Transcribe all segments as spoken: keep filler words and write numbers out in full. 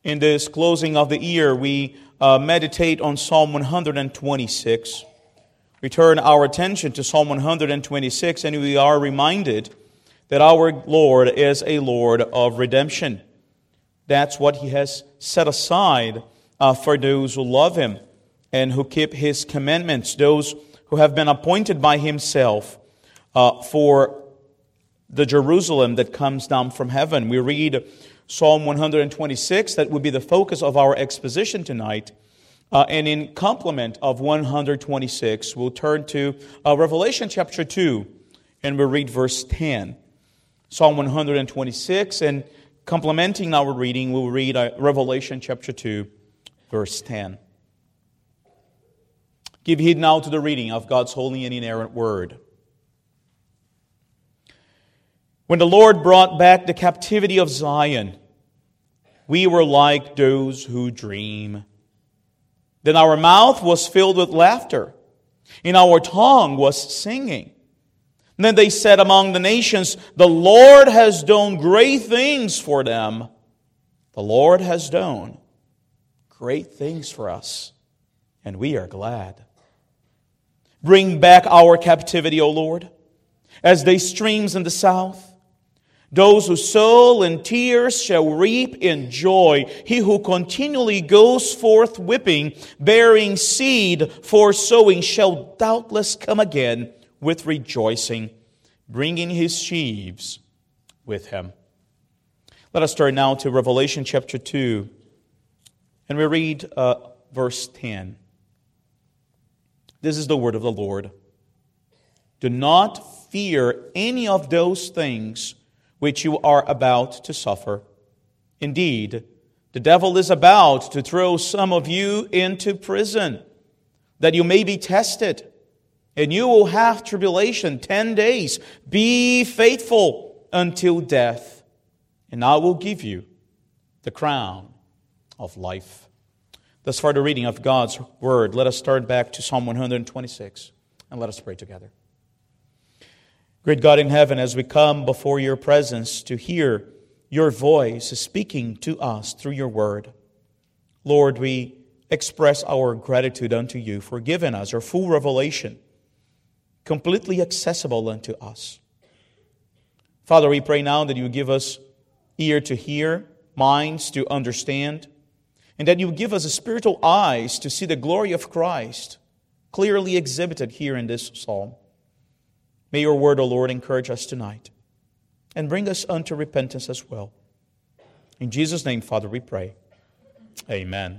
In this closing of the year, we uh, meditate on Psalm one hundred twenty-six. We turn our attention to Psalm one hundred twenty-six, and we are reminded that our Lord is a Lord of redemption. That's what He has set aside uh, for those who love Him and who keep His commandments, those who have been appointed by Himself uh, for the Jerusalem that comes down from heaven. We read Psalm one hundred twenty-six, that would be the focus of our exposition tonight. Uh, and in complement of one hundred twenty-six, we'll turn to uh, Revelation chapter two, and we'll read verse ten. Psalm one hundred twenty-six, and complementing our reading, we'll read uh, Revelation chapter two, verse ten. Give heed now to the reading of God's holy and inerrant word. When the Lord brought back the captivity of Zion, we were like those who dream. Then our mouth was filled with laughter, and our tongue was singing. And then they said among the nations, the Lord has done great things for them. The Lord has done great things for us, and we are glad. Bring back our captivity, O Lord, as they streams in the south. Those who sow in tears shall reap in joy. He who continually goes forth whipping, bearing seed for sowing, shall doubtless come again with rejoicing, bringing his sheaves with him. Let us turn now to Revelation chapter two, and we read uh, verse ten. This is the word of the Lord. Do not fear any of those things which you are about to suffer. Indeed, the devil is about to throw some of you into prison, that you may be tested, and you will have tribulation ten days. Be faithful until death, and I will give you the crown of life. Thus far the reading of God's word. Let us start back to Psalm one hundred twenty-six, and let us pray together. Great God in heaven, as we come before your presence to hear your voice speaking to us through your word, Lord, we express our gratitude unto you for giving us your full revelation, completely accessible unto us. Father, we pray now that you give us ear to hear, minds to understand, and that you give us spiritual eyes to see the glory of Christ clearly exhibited here in this psalm. May your word, O Lord, encourage us tonight and bring us unto repentance as well. In Jesus' name, Father, we pray. Amen.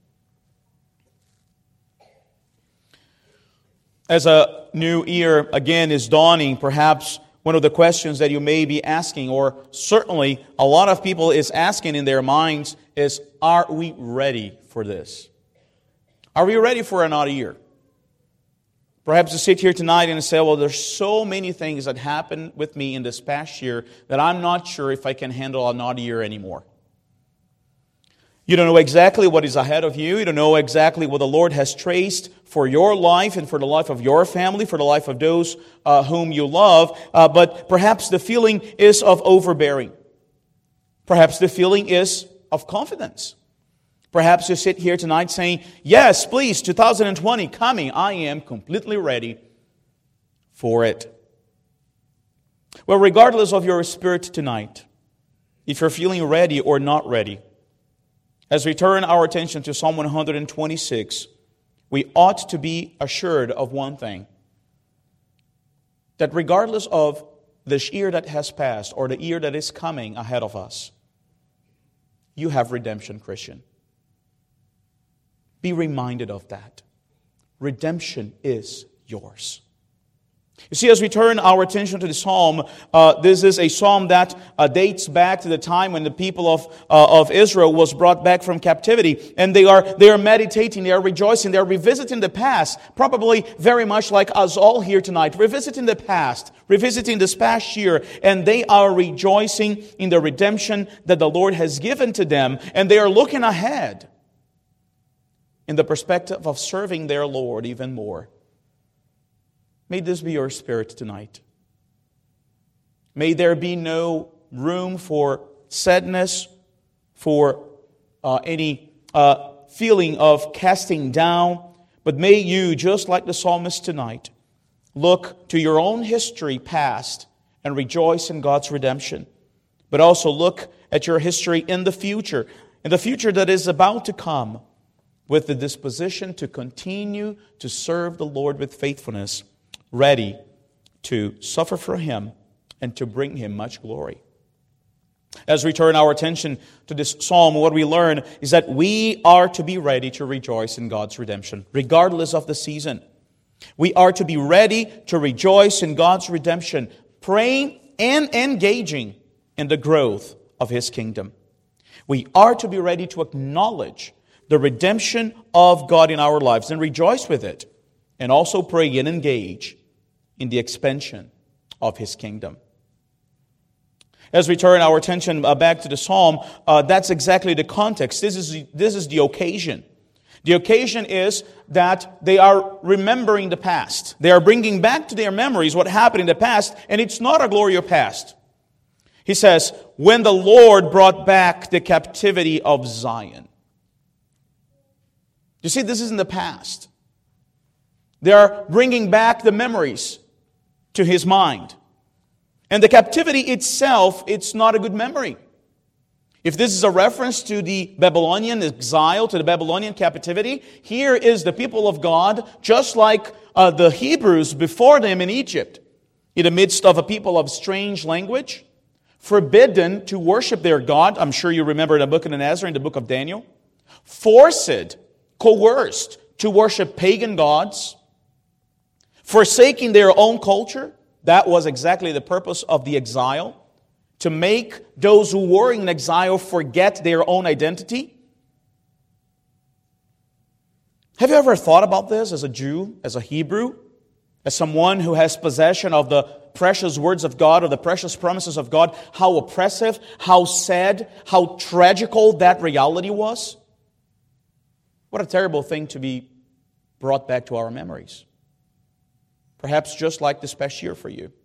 As a new year again is dawning, perhaps one of the questions that you may be asking, or certainly a lot of people is asking in their minds, is, are we ready for this? Are we ready for another year? Perhaps you sit here tonight and say, well, there's so many things that happened with me in this past year that I'm not sure if I can handle another year anymore. You don't know exactly what is ahead of you. You don't know exactly what the Lord has traced for your life and for the life of your family, for the life of those uh, whom you love. Uh, but perhaps the feeling is of overbearing. Perhaps the feeling is of confidence. Perhaps you sit here tonight saying, yes, please, two thousand twenty coming. I am completely ready for it. Well, regardless of your spirit tonight, if you're feeling ready or not ready, as we turn our attention to Psalm one hundred twenty-six, we ought to be assured of one thing, that regardless of the year that has passed or the year that is coming ahead of us, you have redemption, Christian. Be reminded of that. Redemption is yours. You see, as we turn our attention to the psalm, uh, this is a psalm that uh, dates back to the time when the people of uh, of Israel was brought back from captivity, and they are they are meditating, they are rejoicing, they are revisiting the past, probably very much like us all here tonight, revisiting the past, revisiting this past year, and they are rejoicing in the redemption that the Lord has given to them, and they are looking ahead in the perspective of serving their Lord even more. May this be your spirit tonight. May there be no room for sadness, for uh, any uh, feeling of casting down, but may you, just like the psalmist tonight, look to your own history past and rejoice in God's redemption. But also look at your history in the future, in the future that is about to come, with the disposition to continue to serve the Lord with faithfulness, ready to suffer for Him and to bring Him much glory. As we turn our attention to this psalm, what we learn is that we are to be ready to rejoice in God's redemption, regardless of the season. We are to be ready to rejoice in God's redemption, praying and engaging in the growth of His kingdom. We are to be ready to acknowledge the redemption of God in our lives and rejoice with it, and also pray and engage in the expansion of His kingdom. As we turn our attention back to the psalm, uh, that's exactly the context. This is, this is the occasion. The occasion is that they are remembering the past. They are bringing back to their memories what happened in the past, and it's not a glory of past. He says, when the Lord brought back the captivity of Zion. You see, this is in the past. They are bringing back the memories to his mind. And the captivity itself, it's not a good memory. If this is a reference to the Babylonian exile, to the Babylonian captivity, here is the people of God, just like uh, the Hebrews before them in Egypt, in the midst of a people of strange language, forbidden to worship their God. I'm sure you remember the book of Nebuchadnezzar, in the book of Daniel. Forced, coerced to worship pagan gods, forsaking their own culture. That was exactly the purpose of the exile, to make those who were in exile forget their own identity. Have you ever thought about this as a Jew, as a Hebrew, as someone who has possession of the precious words of God, or the precious promises of God, how oppressive, how sad, how tragical that reality was? What a terrible thing to be brought back to our memories. Perhaps just like this past year for you.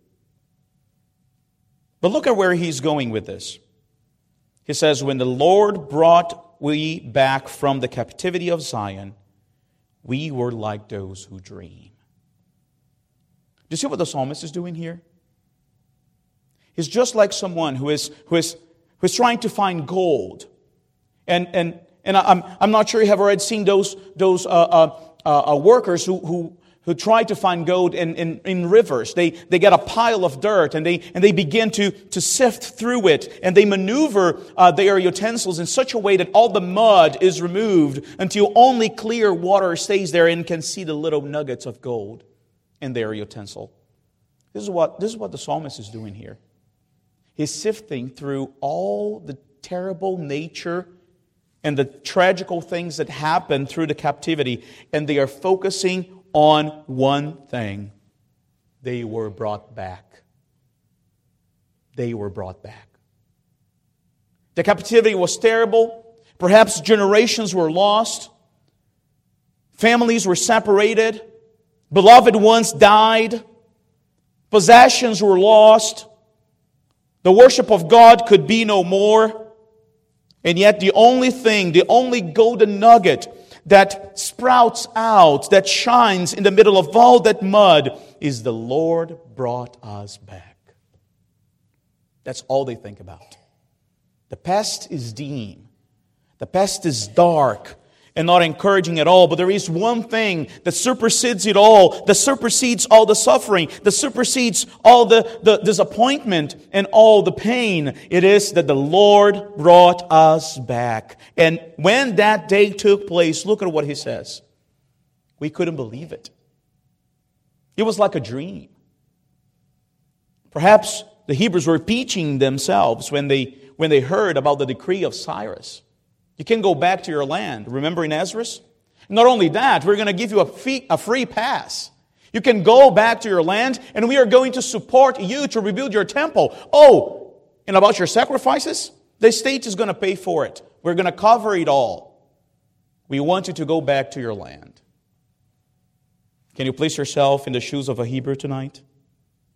But look at where he's going with this. He says, when the Lord brought we back from the captivity of Zion, we were like those who dream. Do you see what the psalmist is doing here? He's just like someone who is who is who is trying to find gold, and and and I'm I'm not sure you have already seen those those uh, uh, uh, workers who who. who try to find gold in, in, in rivers. They, they get a pile of dirt and they, and they begin to, to sift through it. And they maneuver uh, their utensils in such a way that all the mud is removed until only clear water stays there and can see the little nuggets of gold in their utensil. This is what, this is what the psalmist is doing here. He's sifting through all the terrible nature and the tragical things that happened through the captivity, and they are focusing on one thing. They were brought back. They were brought back. The captivity was terrible. Perhaps generations were lost. Families were separated. Beloved ones died. Possessions were lost. The worship of God could be no more. And yet the only thing, the only golden nugget that sprouts out, that shines in the middle of all that mud, is the Lord brought us back. That's all they think about. The past is dim. The past is dark and not encouraging at all. But there is one thing that supersedes it all, that supersedes all the suffering, that supersedes all the, the disappointment and all the pain. It is that the Lord brought us back. And when that day took place, look at what he says. We couldn't believe it. It was like a dream. Perhaps the Hebrews were teaching themselves when they, when they heard about the decree of Cyrus. You can go back to your land. Remember in Ezra? Not only that, we're going to give you a free, a free pass. You can go back to your land, and we are going to support you to rebuild your temple. Oh, and about your sacrifices? The state is going to pay for it. We're going to cover it all. We want you to go back to your land. Can you place yourself in the shoes of a Hebrew tonight?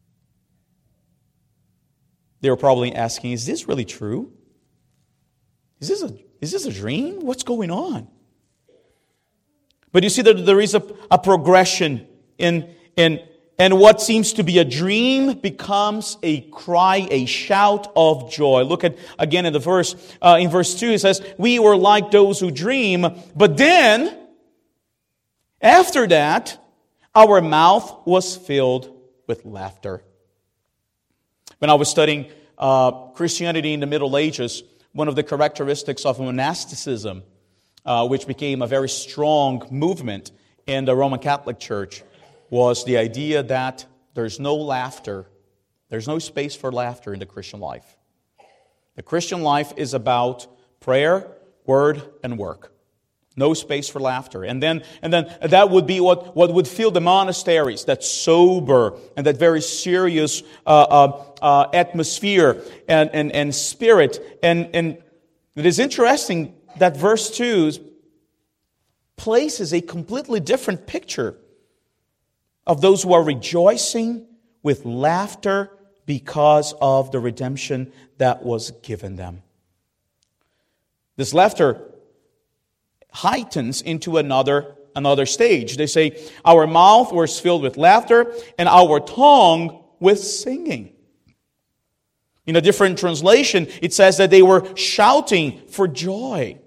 They were probably asking, is this really true? Is this a, is this a dream? What's going on? But you see that there is a, a progression in, in, and what seems to be a dream becomes a cry, a shout of joy. Look at, again in the verse, uh, in verse two, it says, we were like those who dream, but then, after that, our mouth was filled with laughter. When I was studying uh, Christianity in the Middle Ages, one of the characteristics of monasticism, uh, which became a very strong movement in the Roman Catholic Church, was the idea that there's no laughter, there's no space for laughter in the Christian life. The Christian life is about prayer, word, and work. No space for laughter. And then and then that would be what, what would fill the monasteries, that sober and that very serious uh, uh, uh, atmosphere and, and, and spirit. And, and it is interesting that verse two places a completely different picture of those who are rejoicing with laughter because of the redemption that was given them. This laughter heightens into another, another stage. They say, our mouth was filled with laughter and our tongue with singing. In a different translation, it says that they were shouting for joy.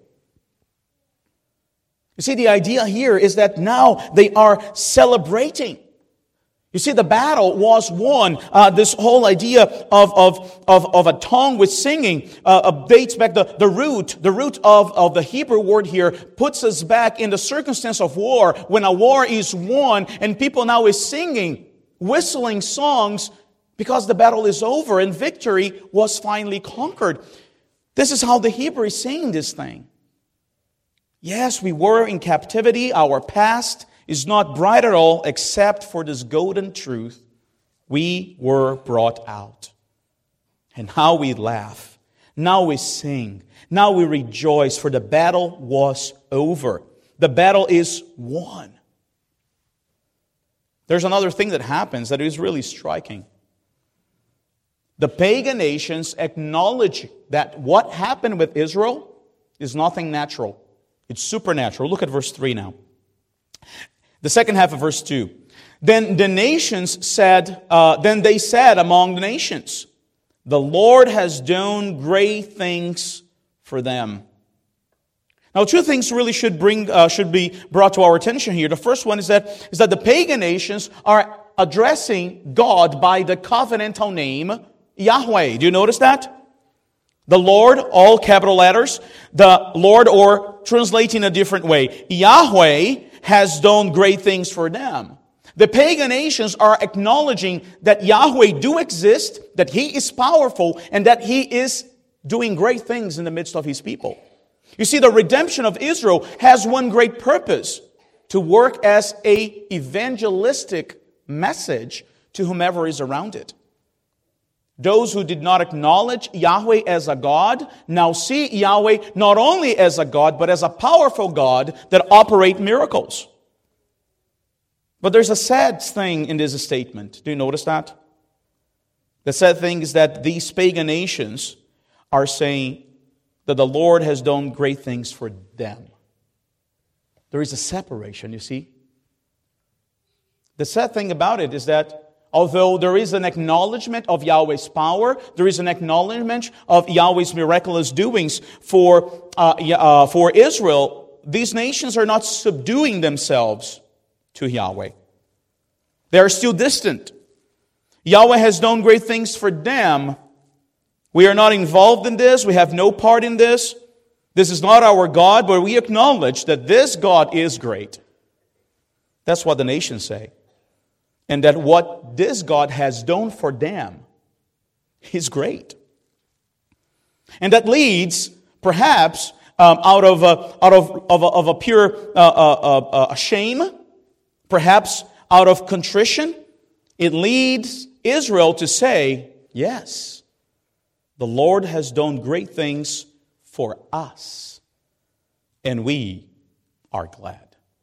You see, the idea here is that now they are celebrating. You see, the battle was won. Uh, this whole idea of, of, of, of a tongue with singing uh, uh, dates back the, the root. The root of, of the Hebrew word here puts us back in the circumstance of war, when a war is won and people now is singing, whistling songs because the battle is over and victory was finally conquered. This is how the Hebrew is saying this thing. Yes, we were in captivity. Our past is not bright at all, except for this golden truth. We were brought out. And now we laugh. Now we sing. Now we rejoice, for the battle was over. The battle is won. There's another thing that happens that is really striking. The pagan nations acknowledge that what happened with Israel is nothing natural. It's supernatural. Look at verse three now. The second half of verse two. Then the nations said, uh, then they said among the nations, the Lord has done great things for them. Now, two things really should bring uh, should be brought to our attention here. The first one is that is that the pagan nations are addressing God by the covenantal name Yahweh. Do you notice that? The Lord, all capital letters. The Lord, or translating a different way, Yahweh has done great things for them. The pagan nations are acknowledging that Yahweh do exist, that He is powerful, and that He is doing great things in the midst of His people. You see, the redemption of Israel has one great purpose: to work as a evangelistic message to whomever is around it. Those who did not acknowledge Yahweh as a God now see Yahweh not only as a God, but as a powerful God that operates miracles. But there's a sad thing in this statement. Do you notice that? The sad thing is that these pagan nations are saying that the Lord has done great things for them. There is a separation, you see. The sad thing about it is that although there is an acknowledgement of Yahweh's power, there is an acknowledgement of Yahweh's miraculous doings for, uh, uh, for Israel, these nations are not subduing themselves to Yahweh. They are still distant. Yahweh has done great things for them. We are not involved in this. We have no part in this. This is not our God, but we acknowledge that this God is great. That's what the nations say. And that what this God has done for them is great. And that leads, perhaps, um, out of a, out of, of a, of a pure uh, uh, uh, shame, perhaps out of contrition, it leads Israel to say, yes, the Lord has done great things for us, and we are glad.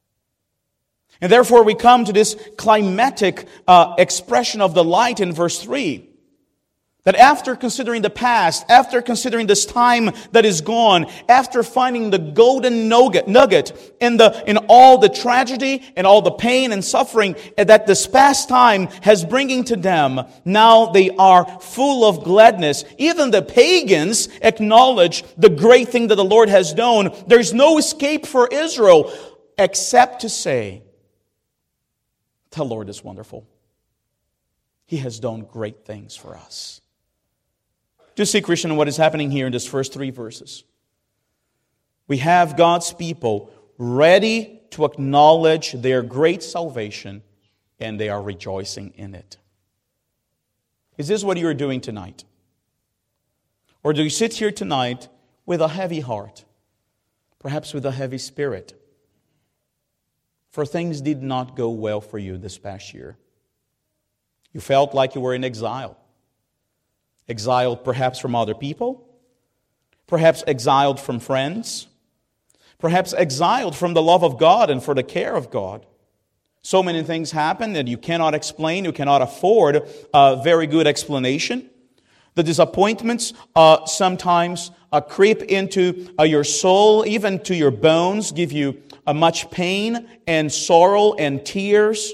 And therefore we come to this climatic uh, expression of delight in verse three. That after considering the past, after considering this time that is gone, after finding the golden nugget, nugget in the in all the tragedy and all the pain and suffering that this past time has bringing to them, now they are full of gladness. Even the pagans acknowledge the great thing that the Lord has done. There's no escape for Israel except to say, the Lord is wonderful. He has done great things for us. Do you see, Christian, what is happening here in these first three verses? We have God's people ready to acknowledge their great salvation, and they are rejoicing in it. Is this what you are doing tonight? Or do you sit here tonight with a heavy heart, perhaps with a heavy spirit, for things did not go well for you this past year? You felt like you were in exile. Exiled perhaps from other people, perhaps exiled from friends, perhaps exiled from the love of God and for the care of God. So many things happen that you cannot explain, you cannot afford a very good explanation. The disappointments uh, sometimes uh, creep into uh, your soul, even to your bones, give you uh, much pain and sorrow and tears.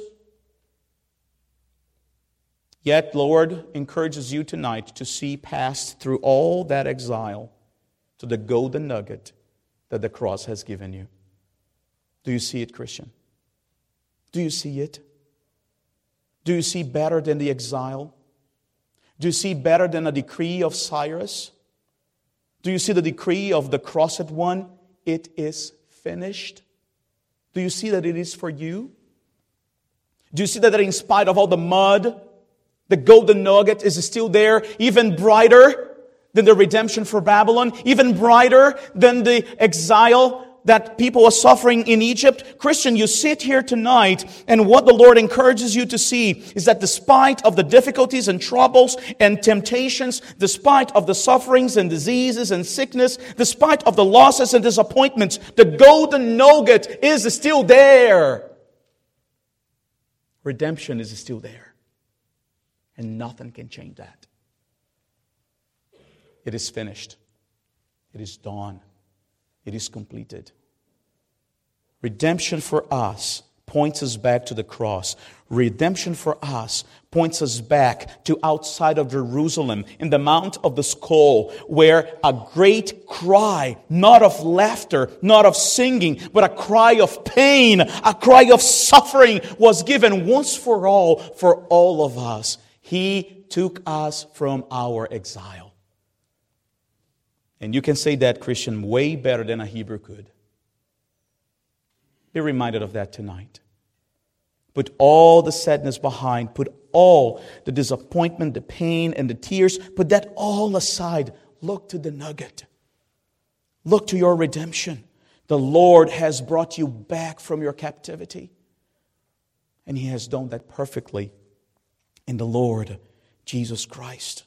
Yet, Lord encourages you tonight to see past through all that exile to the golden nugget that the cross has given you. Do you see it, Christian? Do you see it? Do you see better than the exile? Do you see better than a decree of Cyrus? Do you see the decree of the Crossed One? It is finished. Do you see that it is for you? Do you see that in spite of all the mud, the golden nugget is still there, even brighter than the redemption for Babylon, even brighter than the exile that people are suffering in Egypt? Christian, you sit here tonight, and what the Lord encourages you to see is that despite of the difficulties and troubles and temptations, despite of the sufferings and diseases and sickness, despite of the losses and disappointments, the golden nugget is still there. Redemption is still there. And nothing can change that. It is finished. It is done. It is completed. Redemption for us points us back to the cross. Redemption for us points us back to outside of Jerusalem, in the Mount of the Skull, where a great cry, not of laughter, not of singing, but a cry of pain, a cry of suffering was given once for all for all of us. He took us from our exile. And you can say that, Christian, way better than a Hebrew could. Be reminded of that tonight. Put all the sadness behind. Put all the disappointment, the pain, and the tears. Put that all aside. Look to the nugget. Look to your redemption. The Lord has brought you back from your captivity. And He has done that perfectly in the Lord Jesus Christ.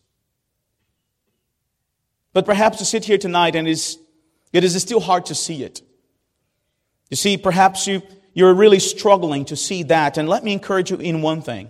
But perhaps you sit here tonight and it is, it is still hard to see it. You see, perhaps you, you're really struggling to see that. And let me encourage you in one thing.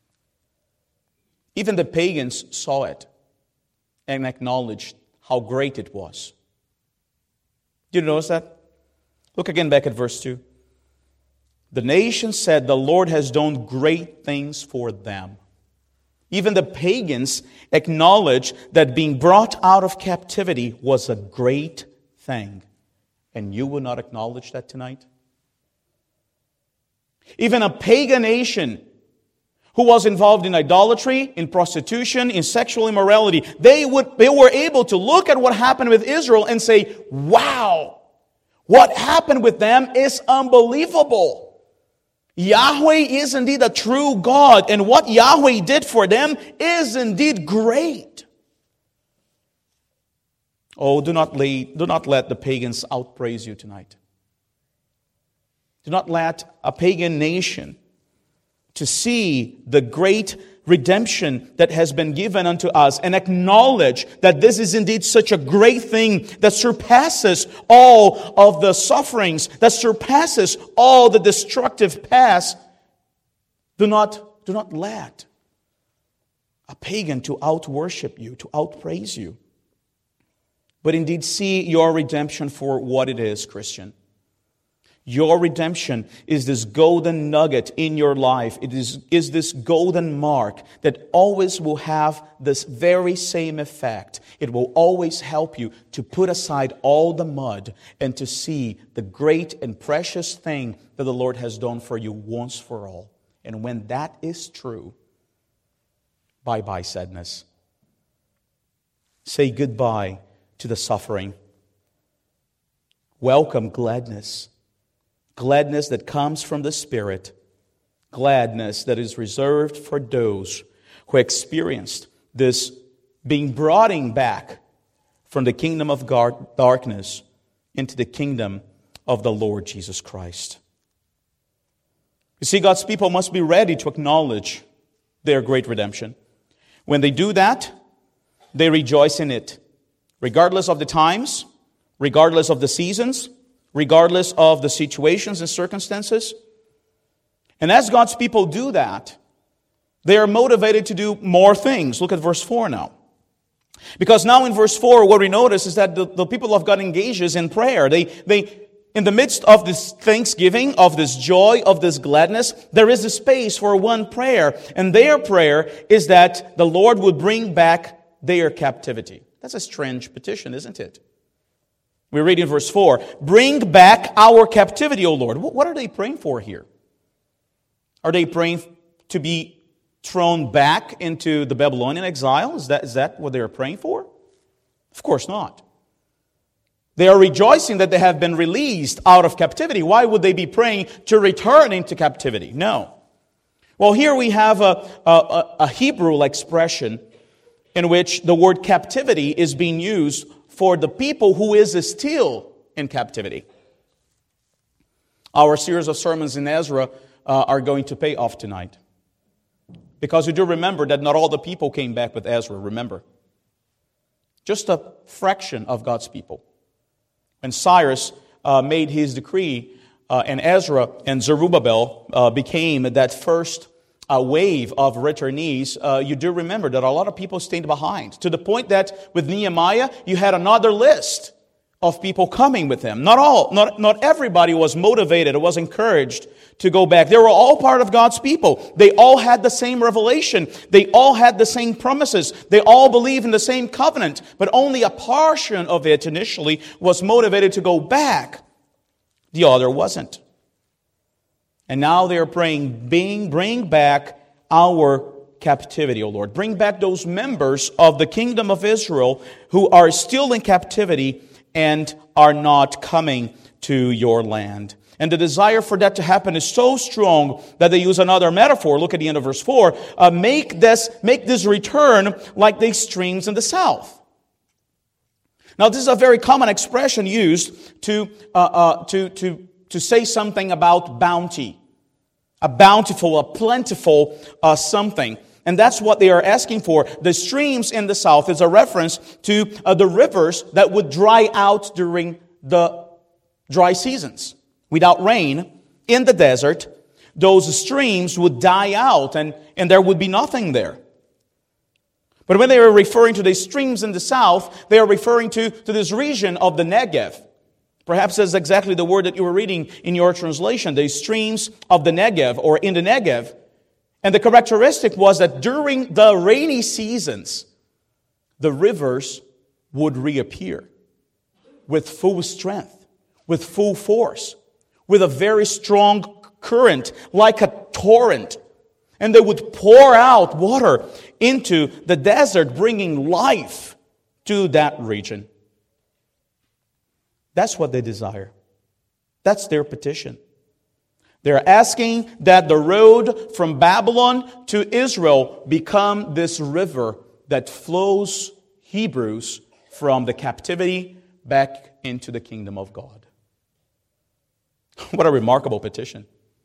Even the pagans saw it and acknowledged how great it was. Did you notice that? Look again back at verse two. The nation said, the Lord has done great things for them. Even the pagans acknowledged that being brought out of captivity was a great thing. And you will not acknowledge that tonight? Even a pagan nation who was involved in idolatry, in prostitution, in sexual immorality, they would they were able to look at what happened with Israel and say, wow, what happened with them is unbelievable. Yahweh is indeed a true God, and what Yahweh did for them is indeed great. Oh, do not, lay, do not let the pagans outpraise you tonight. Do not let a pagan nation to see the great redemption that has been given unto us and acknowledge that this is indeed such a great thing that surpasses all of the sufferings, that surpasses all the destructive past. Do not, do not let a pagan to out-worship you, to out-praise you. But indeed, see your redemption for what it is, Christian. Your redemption is this golden nugget in your life. It is, is this golden mark that always will have this very same effect. It will always help you to put aside all the mud and to see the great and precious thing that the Lord has done for you once for all. And when that is true, bye-bye sadness. Say goodbye to the suffering. Welcome gladness. Gladness that comes from the Spirit. Gladness that is reserved for those who experienced this being brought back from the kingdom of darkness into the kingdom of the Lord Jesus Christ. You see, God's people must be ready to acknowledge their great redemption. When they do that, they rejoice in it, regardless of the times, regardless of the seasons, regardless of the situations and circumstances. And as God's people do that, they are motivated to do more things. Look at verse four now. Because now in verse four, what we notice is that the, the people of God engages in prayer. They, they, in the midst of this thanksgiving, of this joy, of this gladness, there is a space for one prayer. And their prayer is that the Lord would bring back their captivity. That's a strange petition, isn't it? We read in verse four, bring back our captivity, O Lord. What are they praying for here? Are they praying to be thrown back into the Babylonian exile? Is that, is that what they are praying for? Of course not. They are rejoicing that they have been released out of captivity. Why would they be praying to return into captivity? No. Well, here we have a, a, a Hebrew expression in which the word captivity is being used for the people who is still in captivity. Our series of sermons in Ezra uh, are going to pay off tonight. Because you do remember that not all the people came back with Ezra, remember. Just a fraction of God's people. When Cyrus uh, made his decree, uh, and Ezra and Zerubbabel uh, became that first a wave of returnees, uh, you do remember that a lot of people stayed behind. To the point that with Nehemiah, you had another list of people coming with him. Not all, not, not everybody was motivated or was encouraged to go back. They were all part of God's people. They all had the same revelation. They all had the same promises. They all believed in the same covenant. But only a portion of it initially was motivated to go back. The other wasn't. And now they are praying, bring, bring back our captivity, O Lord. Bring back those members of the kingdom of Israel who are still in captivity and are not coming to your land. And the desire for that to happen is so strong that they use another metaphor. Look at the end of verse four. Uh, make this, make this return like the streams in the south. Now, this is a very common expression used to, uh, uh, to, to, to say something about bounty. A bountiful, a plentiful uh, something. And that's what they are asking for. The streams in the south is a reference to uh, the rivers that would dry out during the dry seasons. Without rain, in the desert, those streams would die out and, and there would be nothing there. But when they are referring to the streams in the south, they are referring to, to this region of the Negev. Perhaps that's exactly the word that you were reading in your translation, the streams of the Negev or in the Negev. And the characteristic was that during the rainy seasons, the rivers would reappear with full strength, with full force, with a very strong current, like a torrent. And they would pour out water into the desert, bringing life to that region. That's what they desire. That's their petition. They're asking that the road from Babylon to Israel become this river that flows Hebrews from the captivity back into the kingdom of God. What a remarkable petition.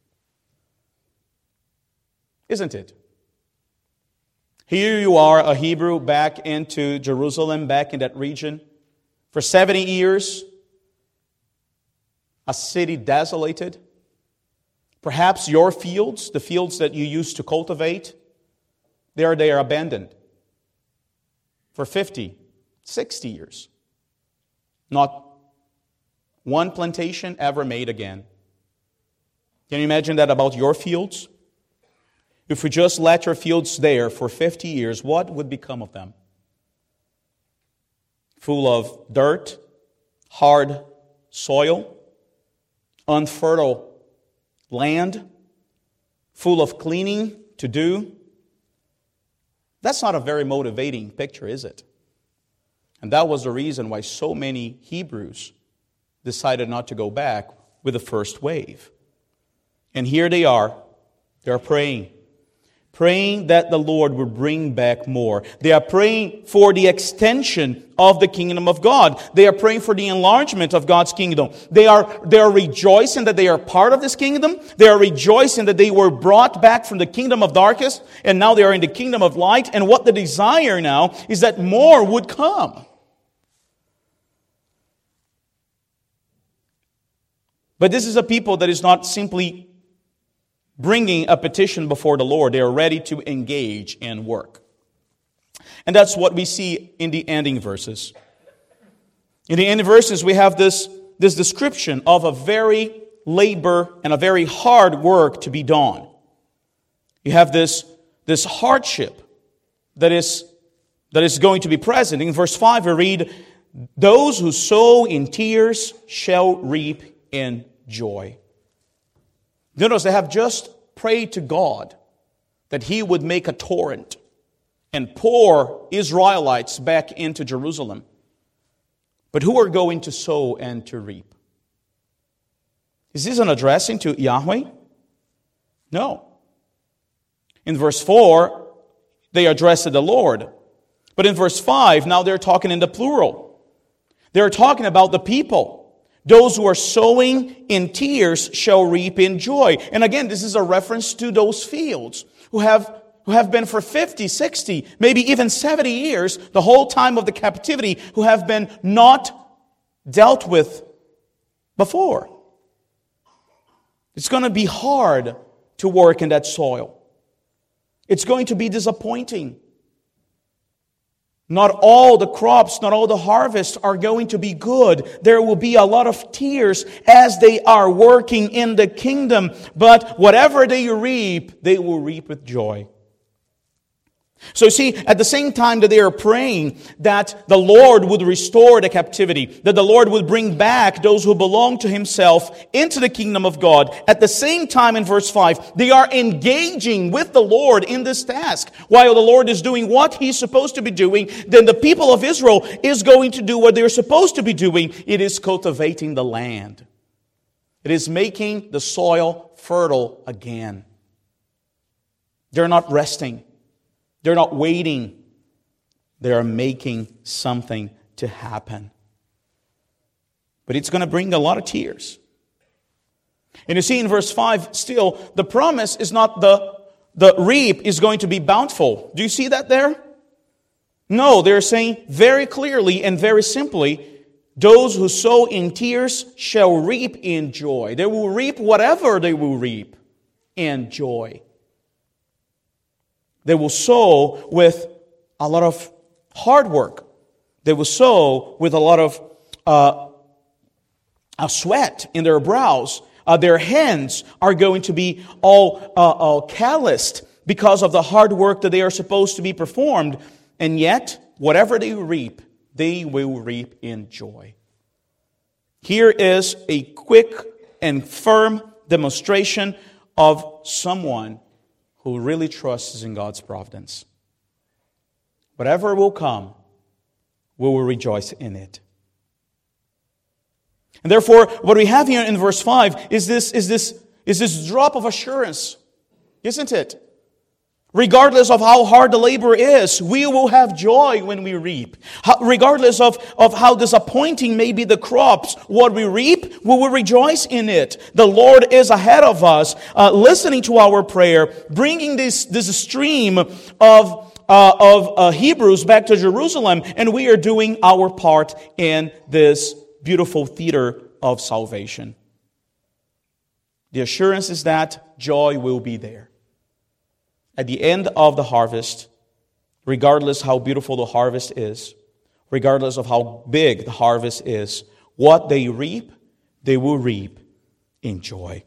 Isn't it? Here you are, a Hebrew, back into Jerusalem, back in that region. For seventy years, a city desolated. Perhaps your fields, the fields that you used to cultivate, There they are abandoned for fifty, sixty years. Not one plantation ever made again. Can you imagine that about your fields? If we just let your fields there for fifty years, what would become of them? Full of dirt, hard soil, unfertile land, full of cleaning to do. That's not a very motivating picture, is it? And that was the reason why so many Hebrews decided not to go back with the first wave. And here they are. They are praying. Praying that the Lord will bring back more. They are praying for the extension of the kingdom of God. They are praying for the enlargement of God's kingdom. They are, they are rejoicing that they are part of this kingdom. They are rejoicing that they were brought back from the kingdom of darkness, and now they are in the kingdom of light. And what the desire now is that more would come. But this is a people that is not simply bringing a petition before the Lord. They are ready to engage in work. And that's what we see in the ending verses. In the ending verses, we have this, this description of a very labor and a very hard work to be done. You have this, this hardship that is, that is going to be present. In verse five, we read, "Those who sow in tears shall reap in joy." Notice they have just prayed to God that He would make a torrent and pour Israelites back into Jerusalem. But who are going to sow and to reap? Is this an addressing to Yahweh? No. In verse four, they addressed the Lord. But in verse five, now they're talking in the plural. They're talking about the people. Those who are sowing in tears shall reap in joy. And again, this is a reference to those fields who have, who have been for fifty, sixty, maybe even seventy years, the whole time of the captivity, who have been not dealt with before. It's going to be hard to work in that soil. It's going to be disappointing. Not all the crops, not all the harvests are going to be good. There will be a lot of tears as they are working in the kingdom. But whatever they reap, they will reap with joy. So you see, at the same time that they are praying that the Lord would restore the captivity, that the Lord would bring back those who belong to Himself into the kingdom of God, at the same time in verse five, they are engaging with the Lord in this task. While the Lord is doing what He's supposed to be doing, then the people of Israel is going to do what they're supposed to be doing. It is cultivating the land. It is making the soil fertile again. They're not resting. They're not waiting. They are making something to happen. But it's going to bring a lot of tears. And you see in verse five, still, the promise is not the, the reap is going to be bountiful. Do you see that there? No, they're saying very clearly and very simply, those who sow in tears shall reap in joy. They will reap whatever they will reap in joy. They will sow with a lot of hard work. They will sow with a lot of uh, a sweat in their brows. Uh, their hands are going to be all, uh, all calloused because of the hard work that they are supposed to be performed. And yet, whatever they reap, they will reap in joy. Here is a quick and firm demonstration of someone who really trusts in God's providence. Whatever will come, we will rejoice in it. And therefore, what we have here in verse five is this, is this, is this drop of assurance, isn't it? Regardless of how hard the labor is, we will have joy when we reap. How, regardless of, of how disappointing may be the crops, what we reap, we will rejoice in it. The Lord is ahead of us, uh, listening to our prayer, bringing this, this stream of, uh, of uh, Hebrews back to Jerusalem, and we are doing our part in this beautiful theater of salvation. The assurance is that joy will be there. at the end of the harvest, regardless how beautiful the harvest is, regardless of how big the harvest is, what they reap, they will reap in joy.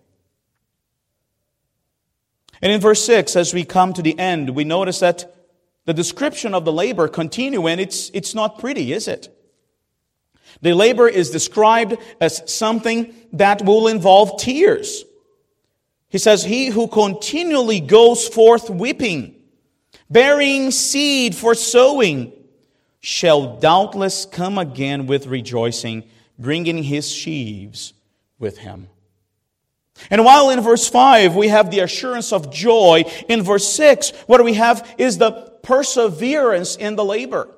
And in verse six, as we come to the end, we notice that the description of the labor continues, and it's, it's not pretty, is it? The labor is described as something that will involve tears. He says, he who continually goes forth weeping, bearing seed for sowing, shall doubtless come again with rejoicing, bringing his sheaves with him. And while in verse five we have the assurance of joy, in verse six what we have is the perseverance in the labor.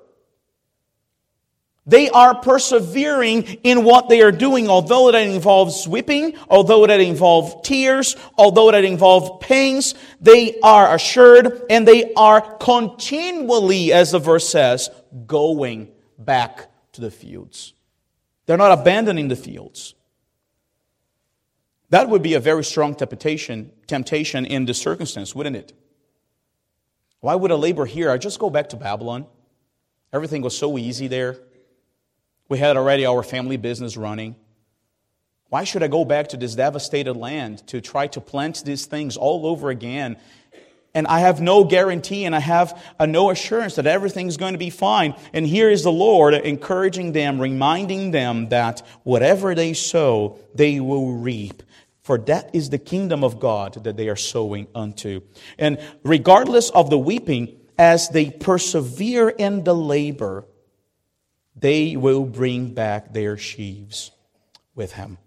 They are persevering in what they are doing, although that involves weeping, although that involves tears, although that involves pains. They are assured and they are continually, as the verse says, going back to the fields. They're not abandoning the fields. That would be a very strong temptation, temptation in this circumstance, wouldn't it? Why would a laborer here? I just go back to Babylon. Everything was so easy there. We had already our family business running. Why should I go back to this devastated land to try to plant these things all over again? And I have no guarantee and I have a no assurance that everything's going to be fine. And here is the Lord encouraging them, reminding them that whatever they sow, they will reap. For that is the kingdom of God that they are sowing unto. And regardless of the weeping, as they persevere in the labor, they will bring back their sheaves with him.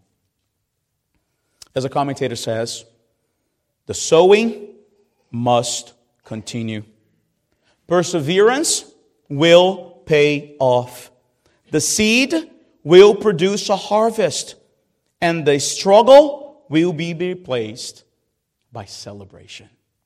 As a commentator says, the sowing must continue. Perseverance will pay off. The seed will produce a harvest, and the struggle will be replaced by celebration.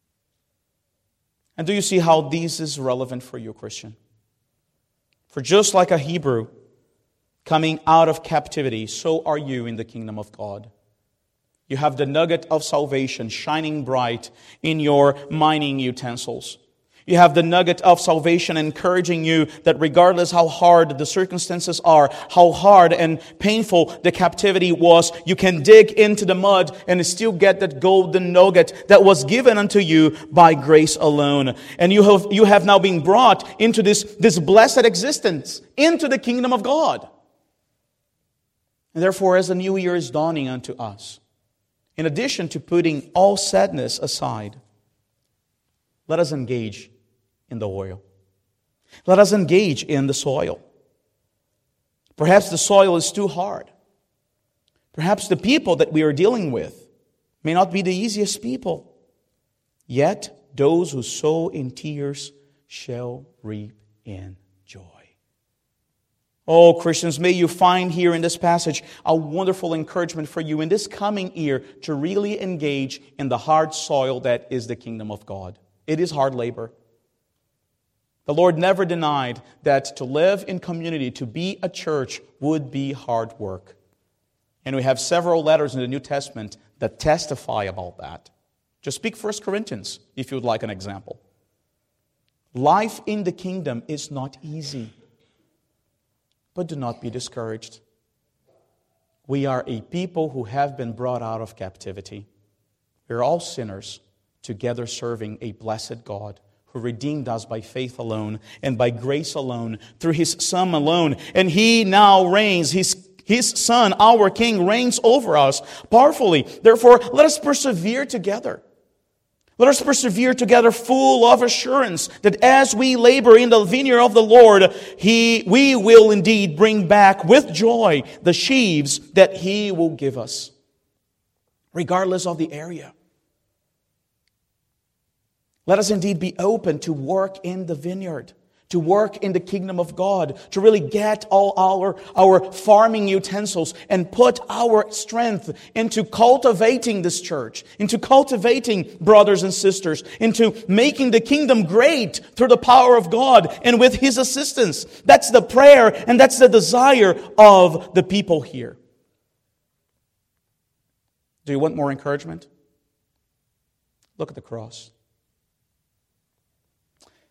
And do you see how this is relevant for you, Christian? For just like a Hebrew coming out of captivity, so are you in the kingdom of God. You have the nugget of salvation shining bright in your mining utensils. You have the nugget of salvation encouraging you that regardless how hard the circumstances are, how hard and painful the captivity was, you can dig into the mud and still get that golden nugget that was given unto you by grace alone. And you have, you have now been brought into this, this blessed existence, into the kingdom of God. And therefore, as the new year is dawning unto us, in addition to putting all sadness aside, let us engage in the oil. Let us engage in the soil. Perhaps the soil is too hard. Perhaps the people that we are dealing with may not be the easiest people. Yet those who sow in tears shall reap in joy. Oh, Christians, may you find here in this passage a wonderful encouragement for you in this coming year to really engage in the hard soil that is the kingdom of God. It is hard labor. The Lord never denied that to live in community, to be a church, would be hard work. And we have several letters in the New Testament that testify about that. Just speak First Corinthians if you would like an example. Life in the kingdom is not easy. But do not be discouraged. We are a people who have been brought out of captivity. We are all sinners, together serving a blessed God who redeemed us by faith alone and by grace alone, through His Son alone. And He now reigns. His, His Son, our King, reigns over us powerfully. Therefore, let us persevere together. Let us persevere together full of assurance that as we labor in the vineyard of the Lord, He, we will indeed bring back with joy the sheaves that He will give us, regardless of the area. Let us indeed be open to work in the vineyard, to work in the kingdom of God, to really get all our, our farming utensils and put our strength into cultivating this church, into cultivating brothers and sisters, into making the kingdom great through the power of God and with His assistance. That's the prayer and that's the desire of the people here. Do you want more encouragement? Look at the cross.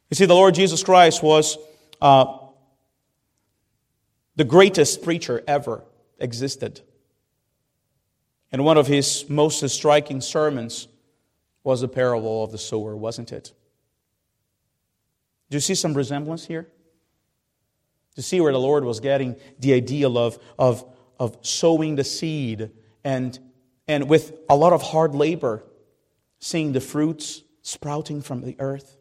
You see, the Lord Jesus Christ was uh, the greatest preacher ever existed. And one of his most striking sermons was the parable of the sower, wasn't it? Do you see some resemblance here? Do you see where the Lord was getting the ideal of, of, of sowing the seed and, and with a lot of hard labor, seeing the fruits sprouting from the earth?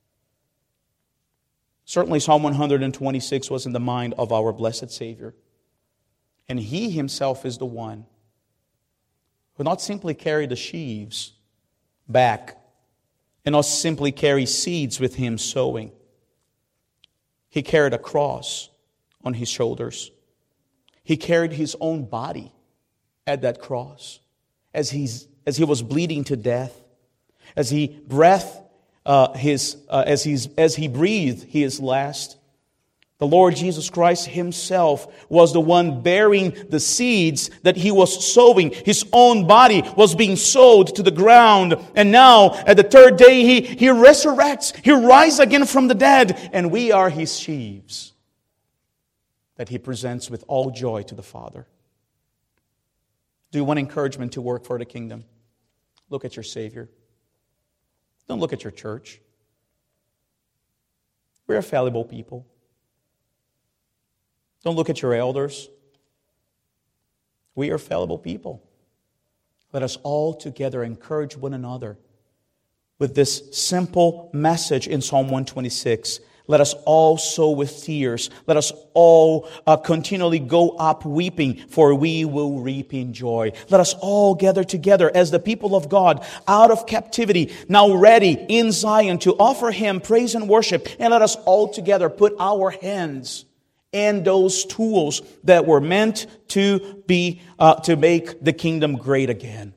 Certainly Psalm one hundred twenty-six was in the mind of our blessed Savior. And He Himself is the one who not simply carried the sheaves back and not simply carry seeds with Him sowing. He carried a cross on His shoulders. He carried His own body at that cross as, he's, as He was bleeding to death, as He breathed uh, his, uh, as, he's, as He breathed His last. The Lord Jesus Christ Himself was the one bearing the seeds that He was sowing. His own body was being sowed to the ground. And now, at the third day, He, he resurrects. He rises again from the dead. And we are His sheaves that He presents with all joy to the Father. Do you want encouragement to work for the kingdom? Look at your Savior. Don't look at your church. We're a fallible people. Don't look at your elders. We are fallible people. Let us all together encourage one another with this simple message in Psalm one twenty-six. Let us all sow with tears. Let us all uh, continually go up weeping, for we will reap in joy. Let us all gather together as the people of God out of captivity, now ready in Zion to offer Him praise and worship. And let us all together put our hands and those tools that were meant to be uh, to make the kingdom great again.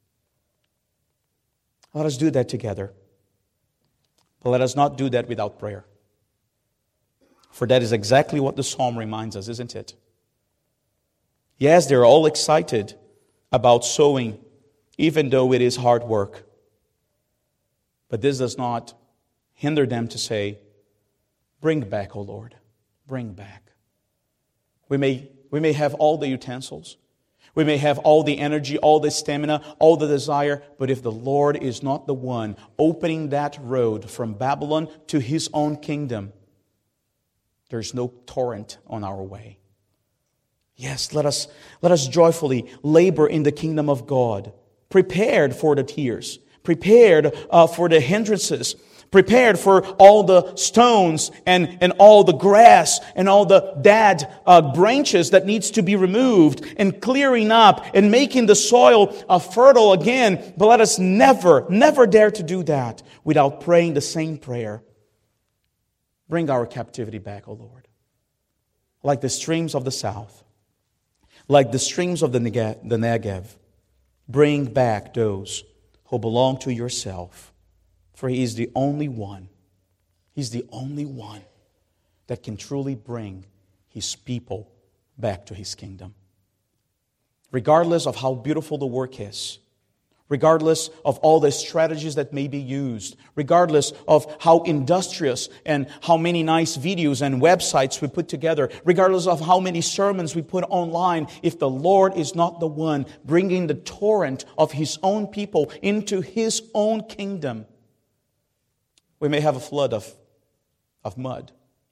Let us do that together. But let us not do that without prayer. For that is exactly what the psalm reminds us, isn't it? Yes, they're all excited about sowing, even though it is hard work. But this does not hinder them to say, "Bring back, O Lord, bring back." We may, we may have all the utensils. We may have all the energy, all the stamina, all the desire. But if the Lord is not the one opening that road from Babylon to His own kingdom, there's no torrent on our way. Yes, let us, let us joyfully labor in the kingdom of God, prepared for the tears, prepared uh, for the hindrances, prepared for all the stones and, and all the grass and all the dead uh, branches that needs to be removed, and clearing up and making the soil uh, fertile again. But let us never, never dare to do that without praying the same prayer. Bring our captivity back, O Lord. Like the streams of the south, like the streams of the Negev, bring back those who belong to Yourself. For He is the only one, He's the only one that can truly bring His people back to His kingdom. Regardless of how beautiful the work is, regardless of all the strategies that may be used, regardless of how industrious and how many nice videos and websites we put together, regardless of how many sermons we put online, if the Lord is not the one bringing the torrent of His own people into His own kingdom, we may have a flood of, of mud.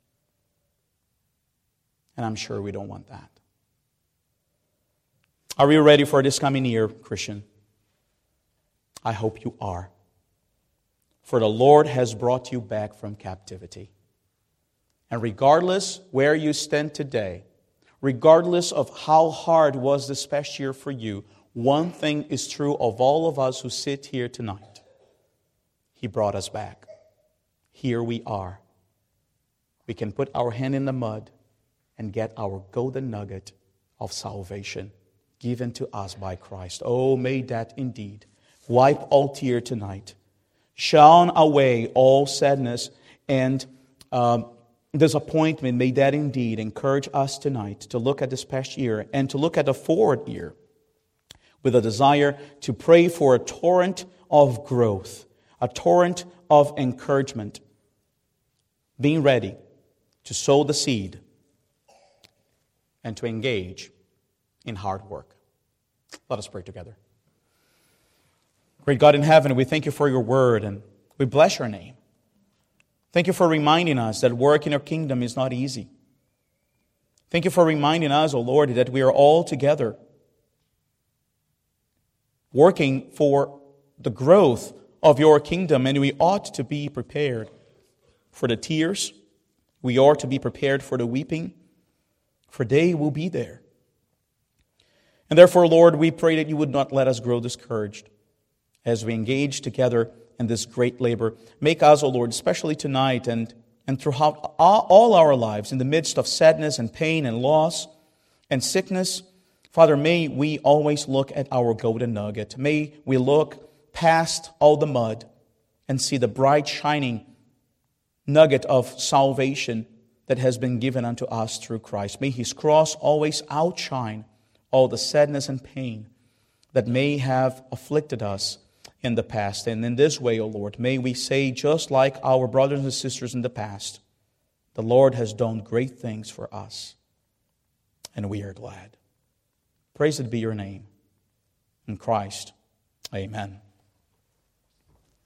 And I'm sure we don't want that. Are you ready for this coming year, Christian? I hope you are. For the Lord has brought you back from captivity. And regardless where you stand today, regardless of how hard was this past year for you, one thing is true of all of us who sit here tonight. He brought us back. Here we are. We can put our hand in the mud and get our golden nugget of salvation given to us by Christ. Oh, may that indeed wipe all tear tonight, shun away all sadness and um, disappointment. May that indeed encourage us tonight to look at this past year and to look at the forward year with a desire to pray for a torrent of growth, a torrent of encouragement. being ready to sow the seed and to engage in hard work. Let us pray together. Great God in heaven, we thank you for your word and we bless your name. Thank you for reminding us that work in your kingdom is not easy. Thank you for reminding us, O Lord, that we are all together working for the growth of your kingdom, and we ought to be prepared for the tears. We ought to be prepared for the weeping, for they will be there. And therefore, Lord, we pray that you would not let us grow discouraged as we engage together in this great labor. Make us, O Lord, especially tonight and, and throughout all our lives, in the midst of sadness and pain and loss and sickness, Father, may we always look at our golden nugget. May we look past all the mud and see the bright, shining nugget of salvation that has been given unto us through Christ. May His cross always outshine all the sadness and pain that may have afflicted us in the past. And in this way, O Lord, may we say, just like our brothers and sisters in the past, the Lord has done great things for us, and we are glad. Praised be your name. In Christ, amen.